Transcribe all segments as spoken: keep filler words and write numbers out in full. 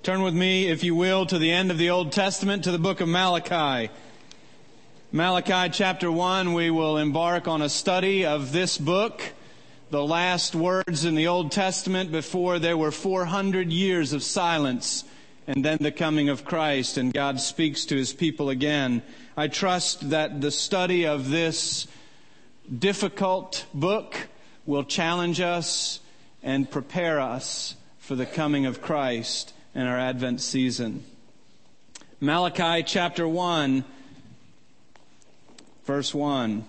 Turn with me, if you will, to the end of the Old Testament, to the book of Malachi. Malachi chapter one, we will embark on a study of this book, the last words in the Old Testament before there were four hundred years of silence, and then the coming of Christ, and God speaks to His people again. I trust that the study of this difficult book will challenge us and prepare us for the coming of Christ in our Advent season. Malachi chapter one, verse one.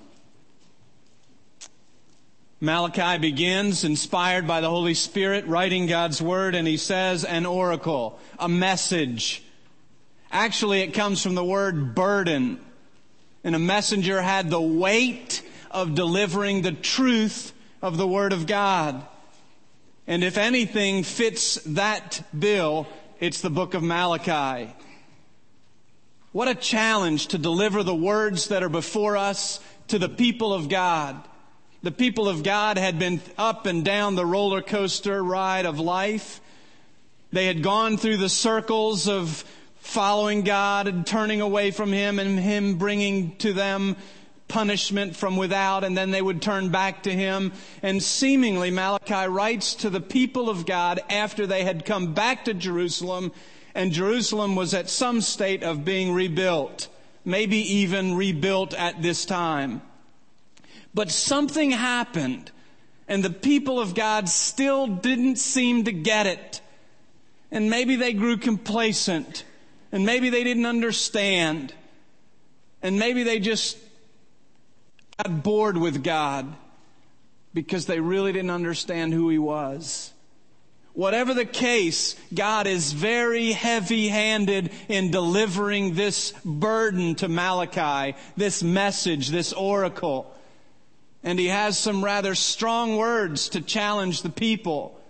Malachi begins, inspired by the Holy Spirit, writing God's Word, and he says, an oracle, a message. Actually, it comes from the word burden. And a messenger had the weight of delivering the truth of the Word of God. And if anything fits that bill, it's the book of Malachi. What a challenge to deliver the words that are before us to the people of God. The people of God had been up and down the roller coaster ride of life. They had gone through the circles of following God and turning away from Him, and Him bringing to them punishment from without, and then they would turn back to Him. And seemingly Malachi writes to the people of God after they had come back to Jerusalem, and Jerusalem was at some state of being rebuilt, maybe even rebuilt at this time. But something happened, and the people of God still didn't seem to get it. And maybe they grew complacent, and maybe they didn't understand, and maybe they just got bored with God because they really didn't understand who He was. Whatever the case, God is very heavy-handed in delivering this burden to Malachi, this message, this oracle. And He has some rather strong words to challenge the people.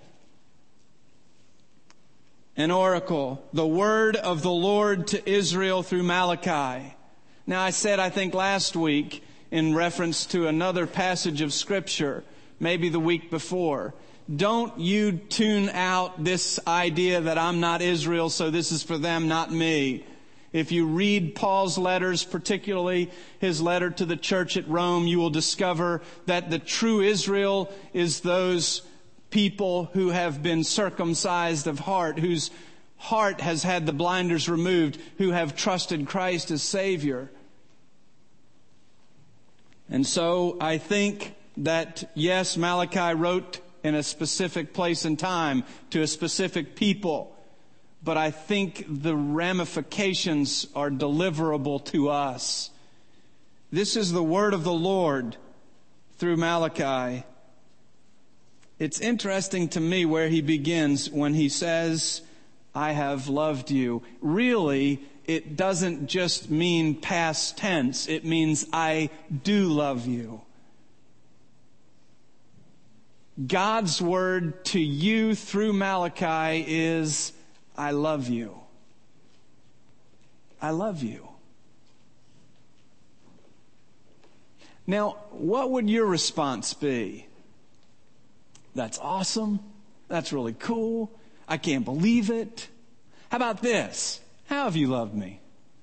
An oracle, the word of the Lord to Israel through Malachi. Now, I said, I think last week, in reference to another passage of Scripture, maybe the week before, don't you tune out this idea that I'm not Israel, so this is for them, not me. If you read Paul's letters, particularly his letter to the church at Rome, you will discover that the true Israel is those people who have been circumcised of heart, whose heart has had the blinders removed, who have trusted Christ as Savior. And so I think that, yes, Malachi wrote in a specific place and time to a specific people, but I think the ramifications are deliverable to us. This is the word of the Lord through Malachi. It's interesting to me where he begins when he says, I have loved you. Really, it doesn't just mean past tense. It means I do love you. God's word to you through Malachi is, I love you. I love you. Now, what would your response be? That's awesome. That's really cool. I can't believe it. How about this? How have you loved me?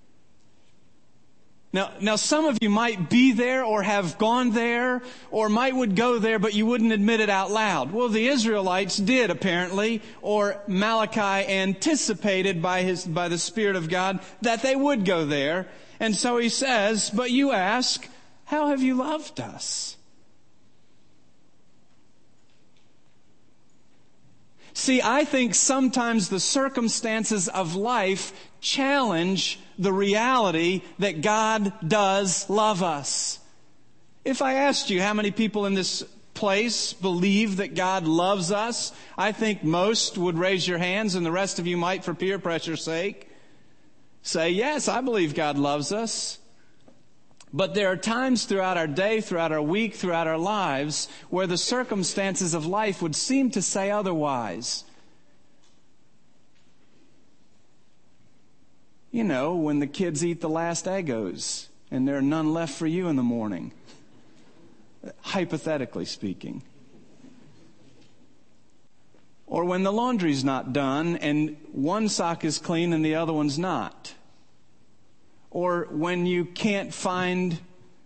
Now, now some of you might be there or have gone there or might would go there, but you wouldn't admit it out loud. Well, the Israelites did apparently, or Malachi anticipated by his, by the Spirit of God that they would go there. And so he says, but you ask, how have you loved us? See, I think sometimes the circumstances of life challenge the reality that God does love us. If I asked you how many people in this place believe that God loves us, I think most would raise your hands, and the rest of you might, for peer pressure's sake, say, yes, I believe God loves us. But there are times throughout our day, throughout our week, throughout our lives, where the circumstances of life would seem to say otherwise. You know, when the kids eat the last Eggos and there are none left for you in the morning. Hypothetically speaking. Or when the laundry's not done and one sock is clean and the other one's not. Or when you can't find,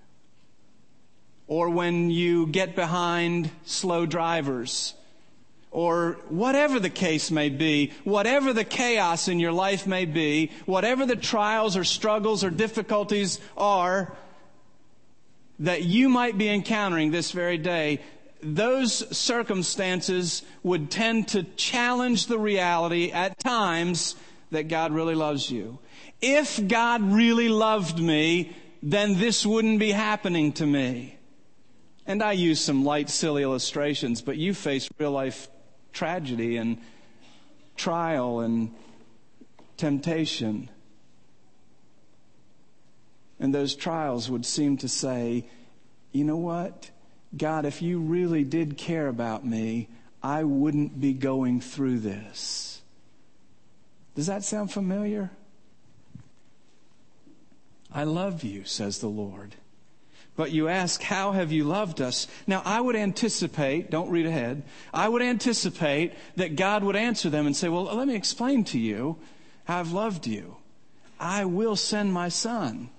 or when you get behind slow drivers. Or whatever the case may be, whatever the chaos in your life may be, whatever the trials or struggles or difficulties are that you might be encountering this very day, those circumstances would tend to challenge the reality at times that God really loves you. If God really loved me, then this wouldn't be happening to me. And I use some light, silly illustrations, but you face real life tragedy and trial and temptation. And those trials would seem to say, you know what? God, if you really did care about me, I wouldn't be going through this. Does that sound familiar? I love you, says the Lord. But you ask, how have you loved us? Now, I would anticipate, don't read ahead, I would anticipate that God would answer them and say, well, let me explain to you how I've loved you. I will send my son.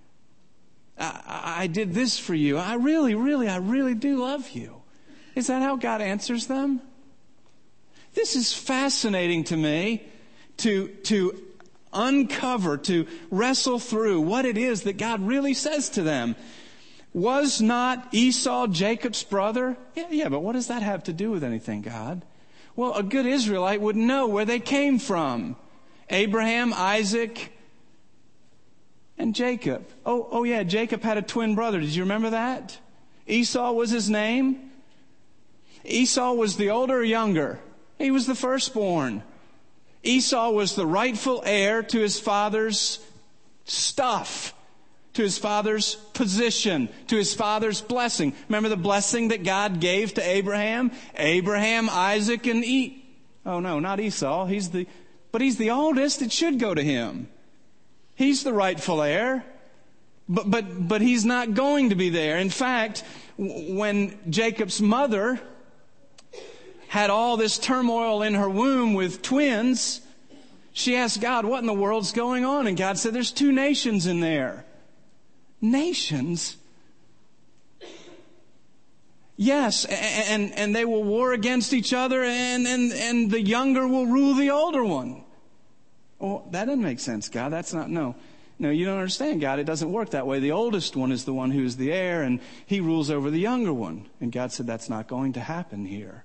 I, I did this for you. I really, really, I really do love you. Is that how God answers them? This is fascinating to me to, to uncover, to wrestle through what it is that God really says to them. Was not Esau Jacob's brother? Yeah, yeah, but what does that have to do with anything, God? Well, a good Israelite would know where they came from. Abraham, Isaac, and Jacob. Oh, oh yeah, Jacob had a twin brother. Did you remember that? Esau was his name. Esau was the older or younger? He was the firstborn. Esau was the rightful heir to his father's stuff, to his father's position, to his father's blessing. Remember the blessing that God gave to Abraham? Abraham, Isaac, and E. Oh no, not Esau. He's the, but he's the oldest. It should go to him. He's the rightful heir. But, but, but he's not going to be there. In fact, when Jacob's mother had all this turmoil in her womb with twins, she asked God, what in the world's going on? And God said, there's two nations in there. Nations? Yes, and, and they will war against each other, and, and, and the younger will rule the older one. Oh, that doesn't make sense, God. That's not, no. No, you don't understand, God. It doesn't work that way. The oldest one is the one who is the heir, and he rules over the younger one. And God said, that's not going to happen here.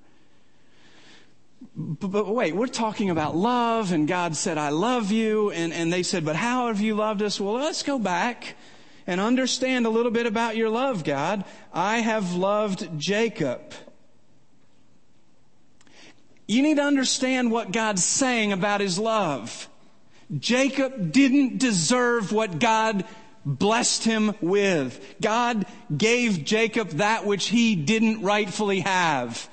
But, but wait, we're talking about love, and God said, I love you. And, and they said, but how have you loved us? Well, let's go back and understand a little bit about your love, God. I have loved Jacob. You need to understand what God's saying about his love. Jacob didn't deserve what God blessed him with. God gave Jacob that which he didn't rightfully have.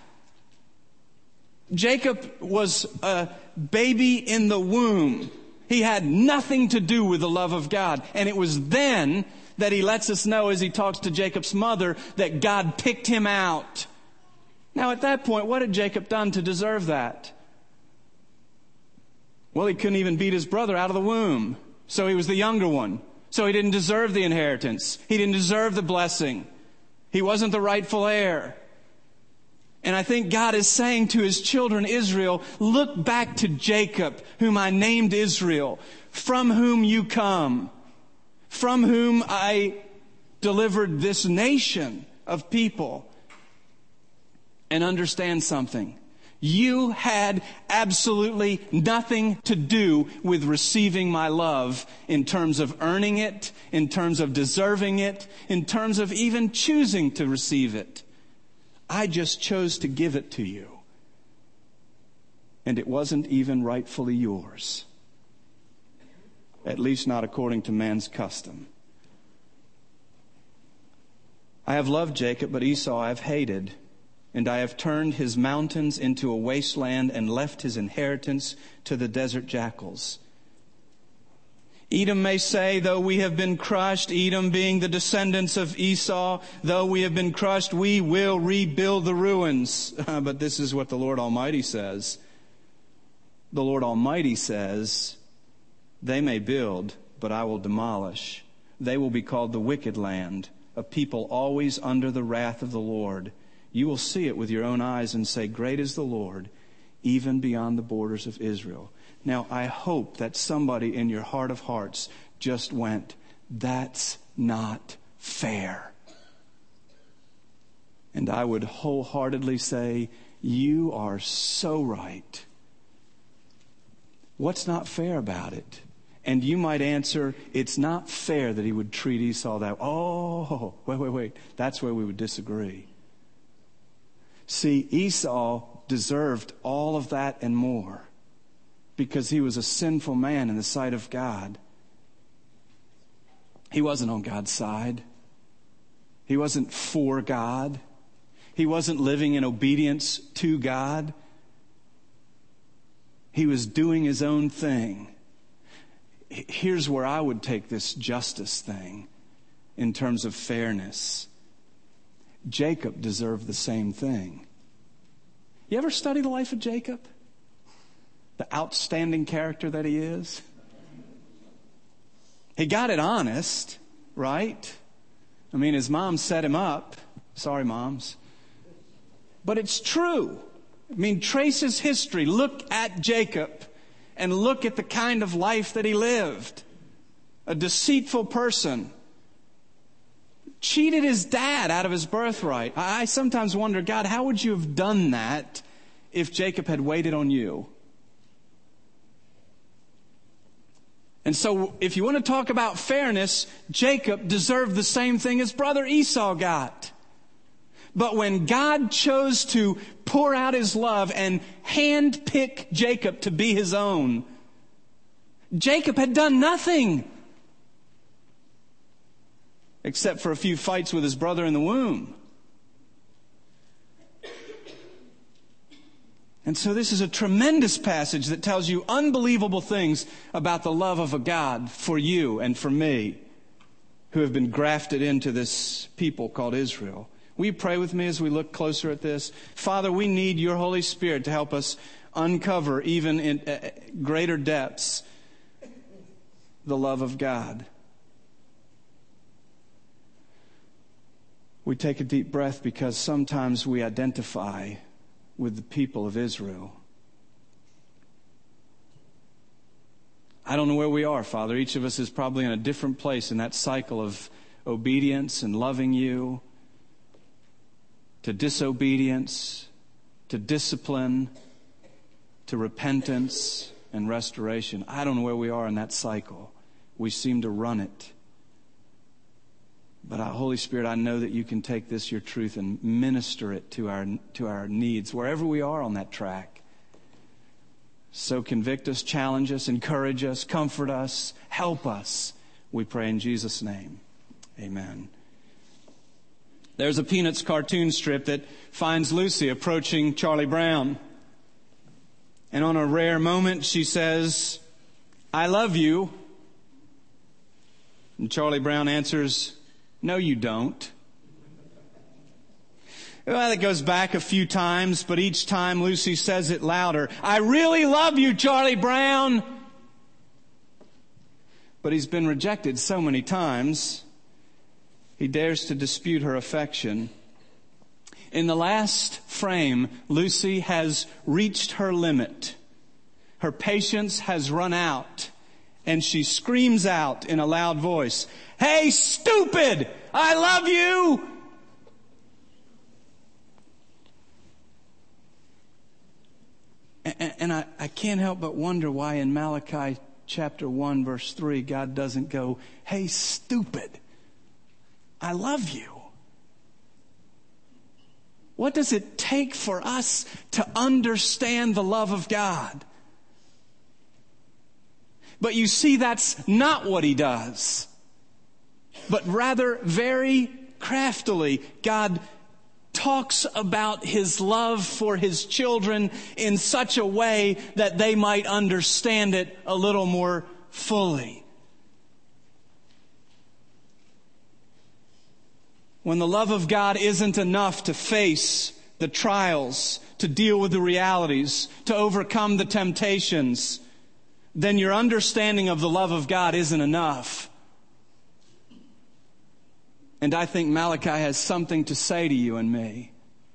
Jacob was a baby in the womb. He had nothing to do with the love of God. And it was then that he lets us know as he talks to Jacob's mother that God picked him out. Now at that point, what had Jacob done to deserve that? Well, he couldn't even beat his brother out of the womb. So he was the younger one. So he didn't deserve the inheritance. He didn't deserve the blessing. He wasn't the rightful heir. And I think God is saying to his children Israel, look back to Jacob, whom I named Israel, from whom you come, from whom I delivered this nation of people. And understand something. You had absolutely nothing to do with receiving my love in terms of earning it, in terms of deserving it, in terms of even choosing to receive it. I just chose to give it to you. And it wasn't even rightfully yours. At least not according to man's custom. I have loved Jacob, but Esau I have hated. And I have turned his mountains into a wasteland and left his inheritance to the desert jackals. Edom may say, though we have been crushed, Edom being the descendants of Esau, though we have been crushed, we will rebuild the ruins. But this is what the Lord Almighty says. The Lord Almighty says, they may build, but I will demolish. They will be called the wicked land, a people always under the wrath of the Lord. You will see it with your own eyes and say, great is the Lord, even beyond the borders of Israel. Now, I hope that somebody in your heart of hearts just went, that's not fair. And I would wholeheartedly say, you are so right. What's not fair about it? And you might answer, it's not fair that he would treat Esau that way. Oh, wait, wait, wait. That's where we would disagree. See, Esau deserved all of that and more because he was a sinful man in the sight of God. He wasn't on God's side. He wasn't for God. He wasn't living in obedience to God. He was doing his own thing. Here's where I would take this justice thing in terms of fairness. Jacob deserved the same thing. You ever study the life of Jacob? The outstanding character that he is? He got it honest, right? I mean, his mom set him up. Sorry, moms. But it's true. I mean, trace his history. Look at Jacob and look at the kind of life that he lived. A deceitful person. Cheated his dad out of his birthright. I sometimes wonder, God, how would you have done that if Jacob had waited on you? And so if you want to talk about fairness, Jacob deserved the same thing his brother Esau got. But when God chose to pour out his love and handpick Jacob to be his own, Jacob had done nothing except for a few fights with his brother in the womb. And so this is a tremendous passage that tells you unbelievable things about the love of a God for you and for me who have been grafted into this people called Israel. Will you pray with me as we look closer at this? Father, we need your Holy Spirit to help us uncover even in uh, greater depths the love of God. We take a deep breath because sometimes we identify with the people of Israel. I don't know where we are, Father. Each of us is probably in a different place in that cycle of obedience and loving you, to disobedience, to discipline, to repentance and restoration. I don't know where we are in that cycle. We seem to run it. But, uh, Holy Spirit, I know that you can take this, your truth, and minister it to our to our needs, wherever we are on that track. So convict us, challenge us, encourage us, comfort us, help us. We pray in Jesus' name. Amen. There's a Peanuts cartoon strip that finds Lucy approaching Charlie Brown. And on a rare moment, she says, I love you. And Charlie Brown answers, no, you don't. Well, it goes back a few times, but each time Lucy says it louder. I really love you, Charlie Brown. But he's been rejected so many times, he dares to dispute her affection. In the last frame, Lucy has reached her limit. Her patience has run out, and she screams out in a loud voice, hey, stupid! I love you! And, and I, I can't help but wonder why in Malachi chapter one, verse three, God doesn't go, hey, stupid! I love you. What does it take for us to understand the love of God? But you see, that's not what he does. But rather, very craftily, God talks about his love for his children in such a way that they might understand it a little more fully. When the love of God isn't enough to face the trials, to deal with the realities, to overcome the temptations, then your understanding of the love of God isn't enough. And I think Malachi has something to say to you and me.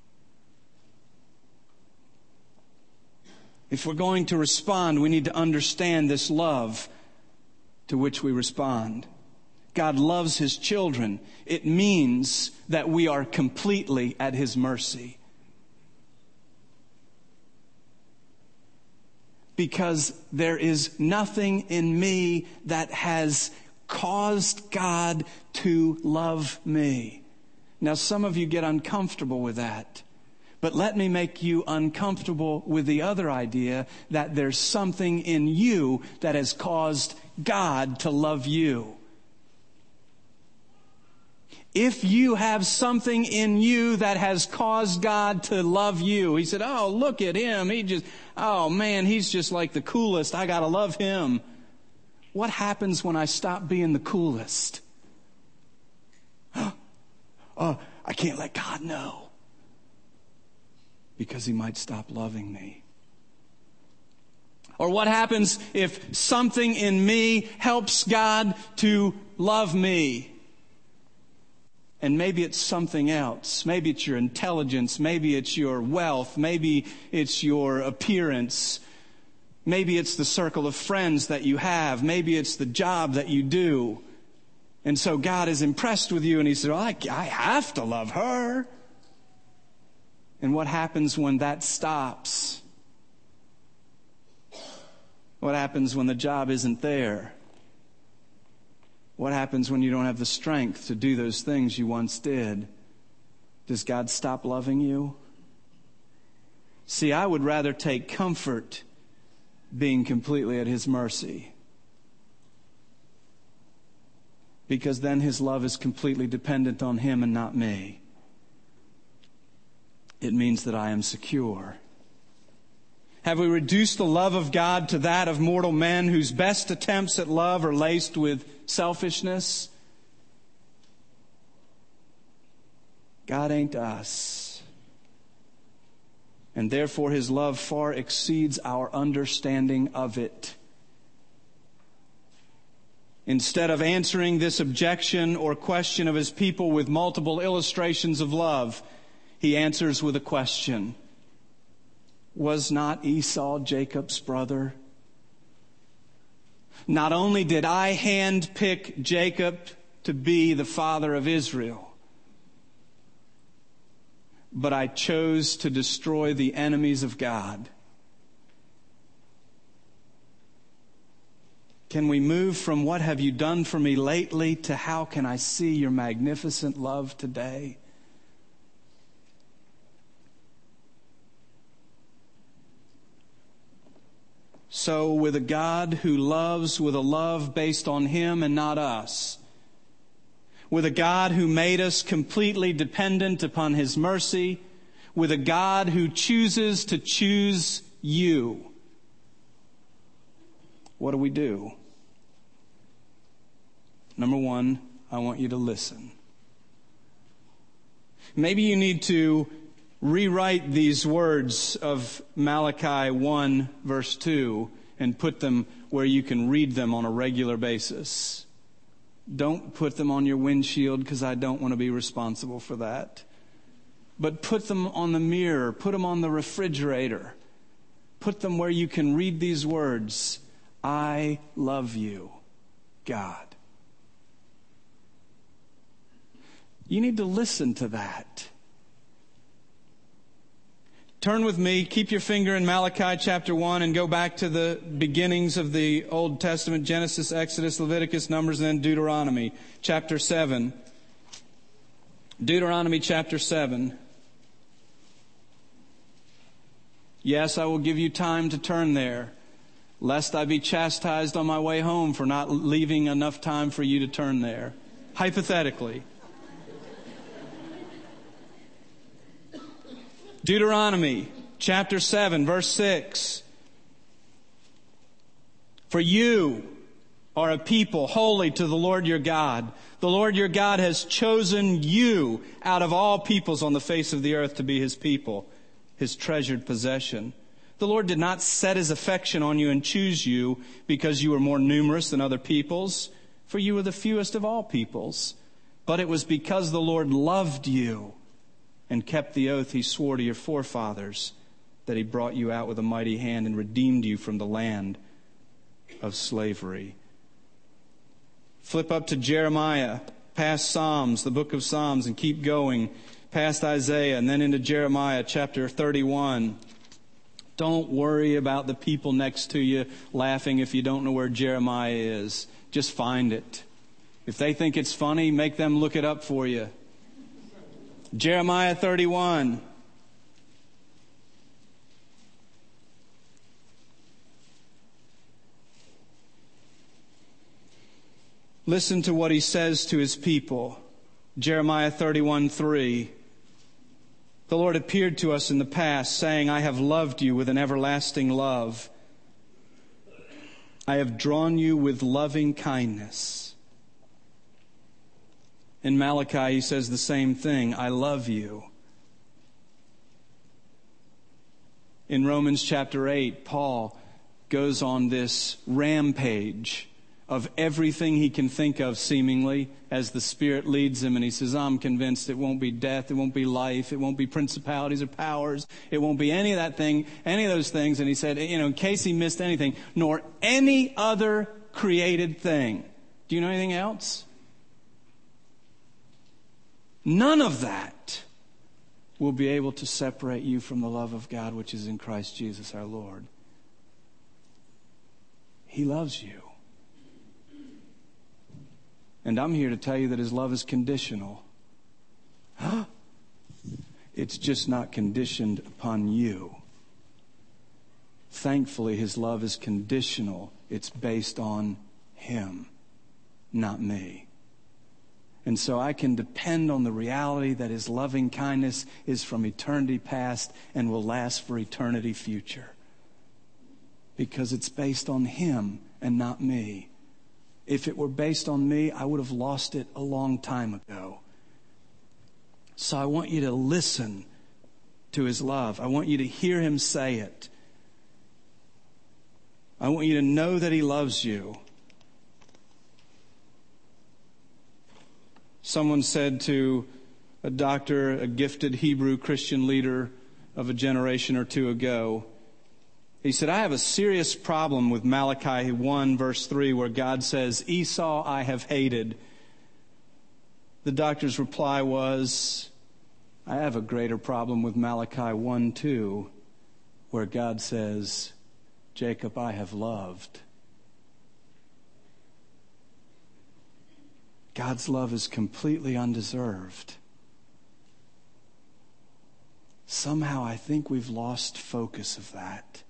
If we're going to respond, we need to understand this love to which we respond. God loves His children. It means that we are completely at His mercy. Because there is nothing in me that has caused God to love me. Now, some of you get uncomfortable with that. But let me make you uncomfortable with the other idea that there's something in you that has caused God to love you. If you have something in you that has caused God to love you, He said, oh, look at him. He just, oh man, he's just like the coolest. I gotta love him. What happens when I stop being the coolest? Oh, I can't let God know. Because He might stop loving me. Or what happens if something in me helps God to love me? And maybe it's something else. Maybe it's your intelligence. Maybe it's your wealth. Maybe it's your appearance. Maybe it's the circle of friends that you have. Maybe it's the job that you do. And so God is impressed with you and He said, well, I, I have to love her. And what happens when that stops? What happens when the job isn't there? What happens when you don't have the strength to do those things you once did? Does God stop loving you? See, I would rather take comfort being completely at His mercy. Because then His love is completely dependent on Him and not me. It means that I am secure. Have we reduced the love of God to that of mortal men whose best attempts at love are laced with selfishness? God ain't us. And therefore His love far exceeds our understanding of it. Instead of answering this objection or question of His people with multiple illustrations of love, He answers with a question. Was not Esau Jacob's brother? Not only did I handpick Jacob to be the father of Israel, but I chose to destroy the enemies of God. Can we move from what have you done for me lately to how can I see your magnificent love today? So with a God who loves with a love based on Him and not us, with a God who made us completely dependent upon His mercy, with a God who chooses to choose you, what do we do? Number one, I want you to listen. Maybe you need to rewrite these words of Malachi one verse two and put them where you can read them on a regular basis. Don't put them on your windshield because I don't want to be responsible for that. But put them on the mirror, put them on the refrigerator. Put them where you can read these words. I love you, God. You need to listen to that. Turn with me, keep your finger in Malachi chapter one and go back to the beginnings of the Old Testament, Genesis, Exodus, Leviticus, Numbers, and then Deuteronomy chapter seven. Deuteronomy chapter seven. Yes, I will give you time to turn there, lest I be chastised on my way home for not leaving enough time for you to turn there. Hypothetically. Deuteronomy chapter seven, verse six. For you are a people holy to the Lord your God. The Lord your God has chosen you out of all peoples on the face of the earth to be his people, his treasured possession. The Lord did not set his affection on you and choose you because you were more numerous than other peoples, for you were the fewest of all peoples. But it was because the Lord loved you and kept the oath he swore to your forefathers that he brought you out with a mighty hand and redeemed you from the land of slavery. Flip up to Jeremiah, past Psalms, the book of Psalms, and keep going past Isaiah and then into Jeremiah chapter thirty-one. Don't worry about the people next to you laughing if you don't know where Jeremiah is. Just find it. If they think it's funny, make them look it up for you. Jeremiah thirty-one. Listen to what he says to his people. Jeremiah thirty-one three. The Lord appeared to us in the past, saying, I have loved you with an everlasting love. I have drawn you with loving kindness. In Malachi, he says the same thing. I love you. In Romans chapter eight, Paul goes on this rampage of everything he can think of, seemingly, as the Spirit leads him. And he says, I'm convinced it won't be death, it won't be life, it won't be principalities or powers, it won't be any of that thing, any of those things. And he said, you know, in case he missed anything, nor any other created thing. Do you know anything else? None of that will be able to separate you from the love of God, which is in Christ Jesus our Lord. He loves you. And I'm here to tell you that his love is conditional. Huh? It's just not conditioned upon you. Thankfully, his love is conditional. It's based on him, not me. And so I can depend on the reality that his loving kindness is from eternity past and will last for eternity future. Because it's based on him and not me. If it were based on me, I would have lost it a long time ago. So I want you to listen to his love. I want you to hear him say it. I want you to know that he loves you. Someone said to a doctor, a gifted Hebrew Christian leader of a generation or two ago, he said, I have a serious problem with Malachi one, verse three, where God says, Esau I have hated. The doctor's reply was, I have a greater problem with Malachi one two, where God says, Jacob I have loved. God's love is completely undeserved. Somehow I think we've lost focus of that.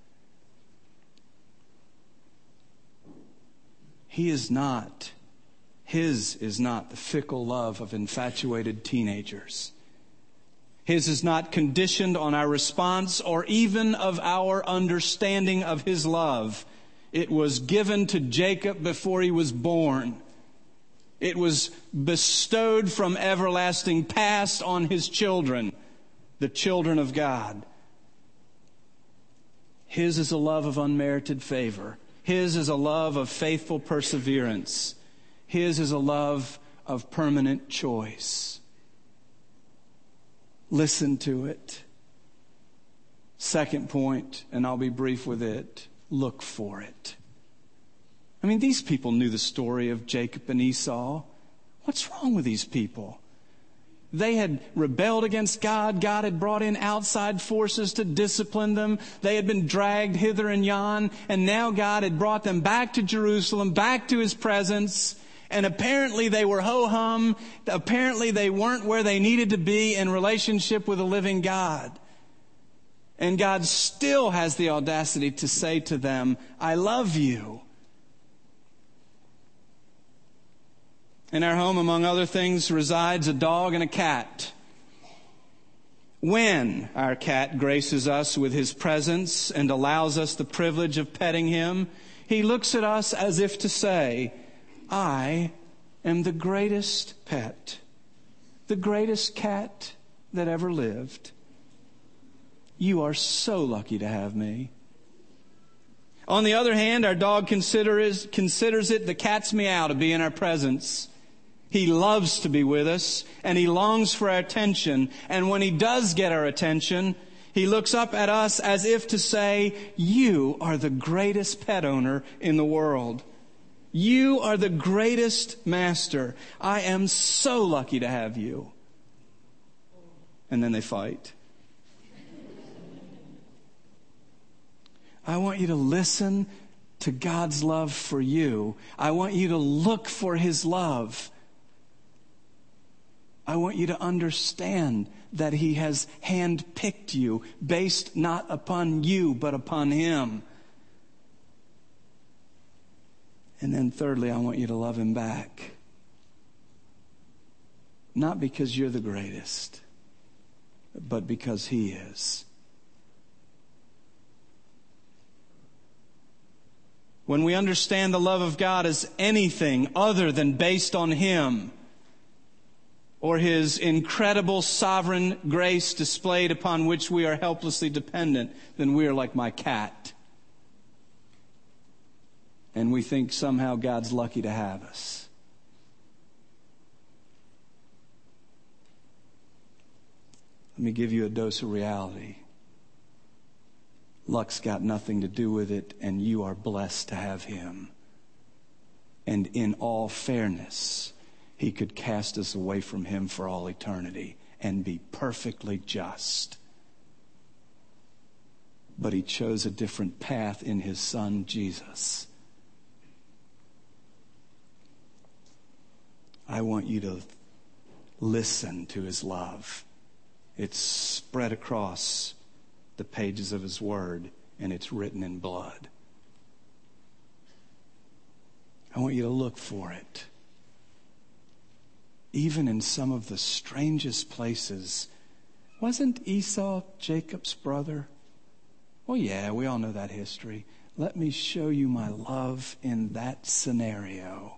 He is not, his is not the fickle love of infatuated teenagers. His is not conditioned on our response or even of our understanding of his love. It was given to Jacob before he was born. It was bestowed from everlasting past on his children, the children of God. His is a love of unmerited favor. His is a love of faithful perseverance. His is a love of permanent choice. Listen to it. Second point, and I'll be brief with it, look for it. I mean, these people knew the story of Jacob and Esau. What's wrong with these people? They had rebelled against God. God had brought in outside forces to discipline them. They had been dragged hither and yon. And now God had brought them back to Jerusalem, back to his presence. And apparently they were ho-hum. Apparently they weren't where they needed to be in relationship with a living God. And God still has the audacity to say to them, I love you. In our home, among other things, resides a dog and a cat. When our cat graces us with his presence and allows us the privilege of petting him, he looks at us as if to say, I am the greatest pet, the greatest cat that ever lived. You are so lucky to have me. On the other hand, our dog considers, considers it the cat's meow to be in our presence. He loves to be with us, and he longs for our attention. And when he does get our attention, he looks up at us as if to say, you are the greatest pet owner in the world. You are the greatest master. I am so lucky to have you. And then they fight. I want you to listen to God's love for you. I want you to look for his love. I want you to understand that he has handpicked you based not upon you, but upon him. And then thirdly, I want you to love him back. Not because you're the greatest, but because he is. When we understand the love of God as anything other than based on him, or his incredible sovereign grace displayed upon which we are helplessly dependent, then we are like my cat. And we think somehow God's lucky to have us. Let me give you a dose of reality. Luck's got nothing to do with it, and you are blessed to have him. And in all fairness, he could cast us away from him for all eternity and be perfectly just. But he chose a different path in his son, Jesus. I want you to listen to his love. It's spread across the pages of his word, and it's written in blood. I want you to look for it. Even in some of the strangest places. Wasn't Esau Jacob's brother? Well, yeah, we all know that history. Let me show you my love in that scenario.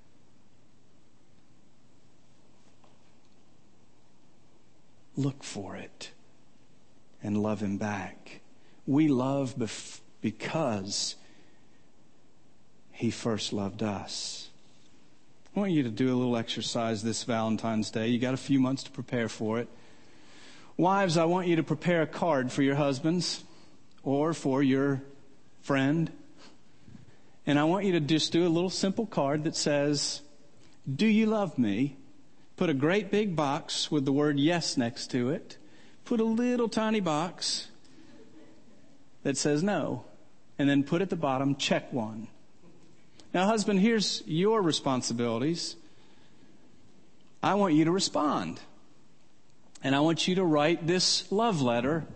Look for it and love him back. We love bef- because he first loved us. I want you to do a little exercise this Valentine's Day. You got a few months to prepare for it. Wives, I want you to prepare a card for your husbands or for your friend. And I want you to just do a little simple card that says, do you love me? Put a great big box with the word yes next to it. Put a little tiny box that says no. And then put at the bottom, check one. Now, husband, here's your responsibilities. I want you to respond. And I want you to write this love letter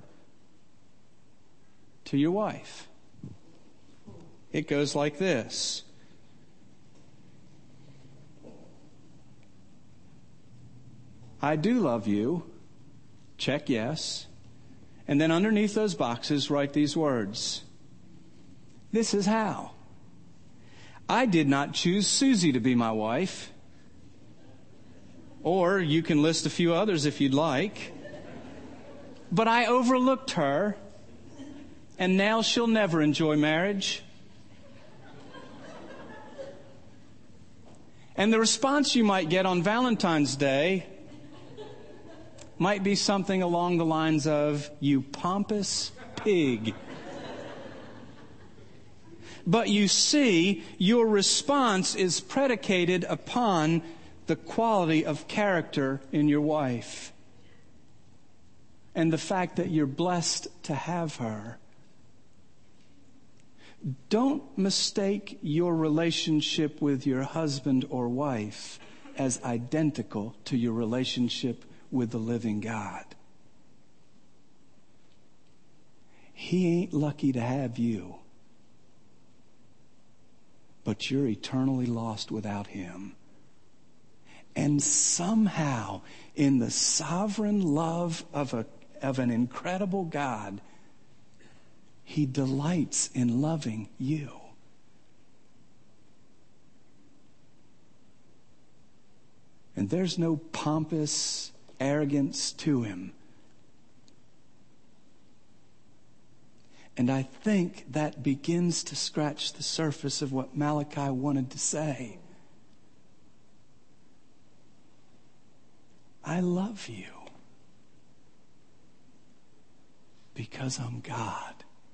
to your wife. It goes like this. I do love you. Check yes. And then underneath those boxes, write these words. This is how. I did not choose Susie to be my wife. Or you can list a few others if you'd like. But I overlooked her, and now she'll never enjoy marriage. And the response you might get on Valentine's Day might be something along the lines of, you pompous pig. But you see, your response is predicated upon the quality of character in your wife and the fact that you're blessed to have her. Don't mistake your relationship with your husband or wife as identical to your relationship with the living God. He ain't lucky to have you, but you're eternally lost without him. And somehow, in the sovereign love of a of an incredible God. He delights in loving you. And there's no pompous arrogance to him. And I think that begins to scratch the surface of what Malachi wanted to say. I love you because I'm God.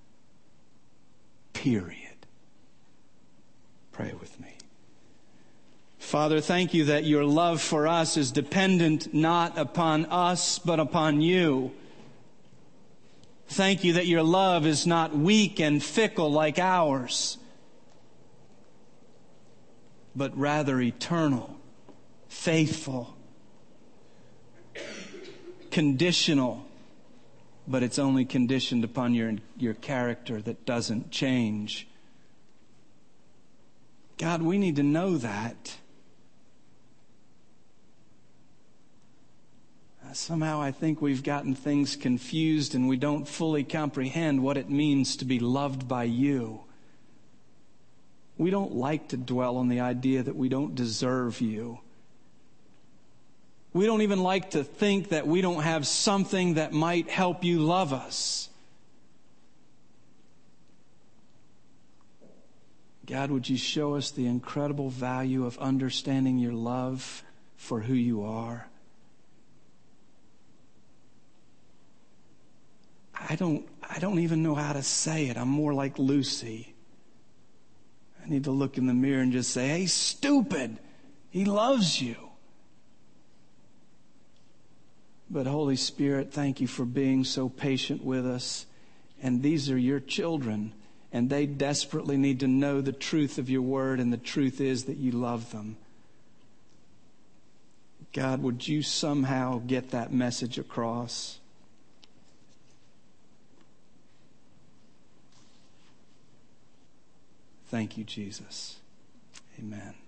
Period. Pray with me. Father, thank you that your love for us is dependent not upon us, but upon you. Thank you that your love is not weak and fickle like ours, but rather eternal, faithful, conditional, but it's only conditioned upon your, your character that doesn't change. God, we need to know that. Somehow I think we've gotten things confused and we don't fully comprehend what it means to be loved by you. We don't like to dwell on the idea that we don't deserve you. We don't even like to think that we don't have something that might help you love us. God, would you show us the incredible value of understanding your love for who you are? I don't, I don't even know how to say it. I'm more like Lucy. I need to look in the mirror and just say, hey, stupid, he loves you. But Holy Spirit, thank you for being so patient with us. And these are your children, and they desperately need to know the truth of your word, and the truth is that you love them. God, would you somehow get that message across? Thank you, Jesus. Amen.